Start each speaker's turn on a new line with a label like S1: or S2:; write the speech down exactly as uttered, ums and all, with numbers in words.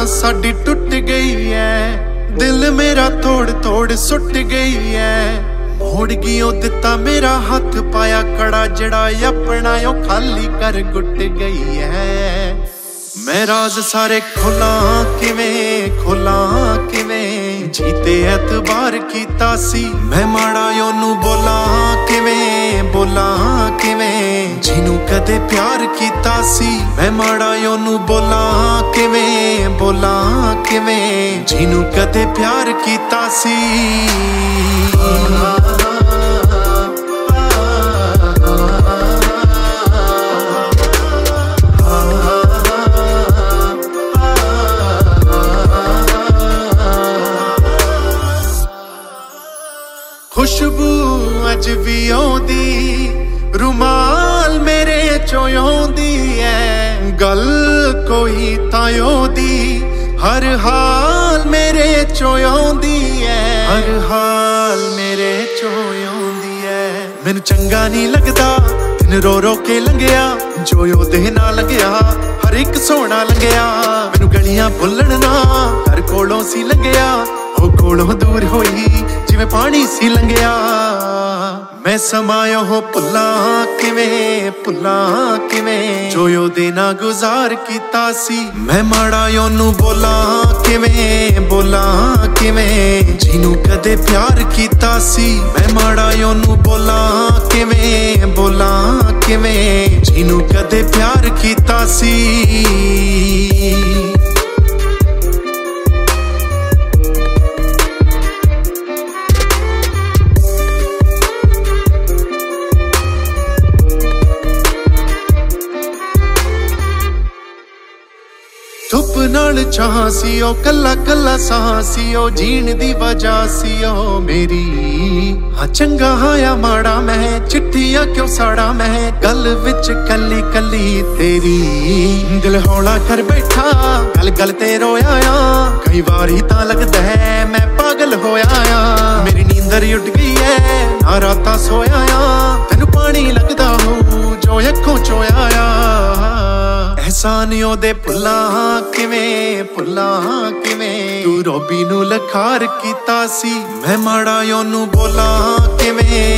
S1: साडी टुट गई है, दिल मेरा तोड़ तोड़ सुट गई है। मोड़ गियो दिता मेरा हाथ पाया कड़ा, जड़ा अपना यो खाली कर गुट गई है। मैं राज सारे खोला किवें खोला किवें, जीते एतबार कीता सी मैं माड़ा ओनू बोला किवें बोला किवें, जिनू कदे प्यार कीता सी मैं माड़ा ओनू बोला किवें बोला किवें, जिनू कदे प्यार कीता सी। खुशबू अज भी आउंदी, रुमाल मेरे चों आउंदी है, गल कोई तां ओदी हर हाल मेरे चों आउंदी है, हर हाल मेरे चों आउंदी है। मैनू चंगा नहीं लगदा दिन रो रो के लंघिया, जो ओदे नाल लंघिया हर एक सोहना लंघिया। मैनू गलियां भुल्लण ना घर कोलों सी लंघिया, ओ कोलों दूर होई जिवें पानी सी लंघिया। मैं समायो हो भुल्ला किवें भुल्ला किवें, जो ओदे नाल गुजार कीता सी मैं माड़ा ओनू बोला किवें बोला किवें, जिनू कदे प्यार कीता सी मैं माड़ा ओनू बोला किवें बोला किवें, जिनू कदे प्यार कीता सी। धुप नाल चाह सी ओ कला कला साह सी ओ, जीण दी वजह सी ओ मेरी। हाँ चंगा हाया माड़ा मैं चिट्ठियां क्यों साड़ा मैं, गल विच कली कली तेरी। दिल हौला कर बैठा गल गल ते रोया आ, कई बारी तां लगदा है मैं पागल होया आ। मेरी नींदर उठ गई है ना रातां सोया आ, तैनू पानी लगदा हो जो अखों चोया आ। एहसान ओदे भुल्ला किवें भुल्ला किवें, तू रोबी नू लखार कीता सी मैं माड़ा ओनू बोला किवें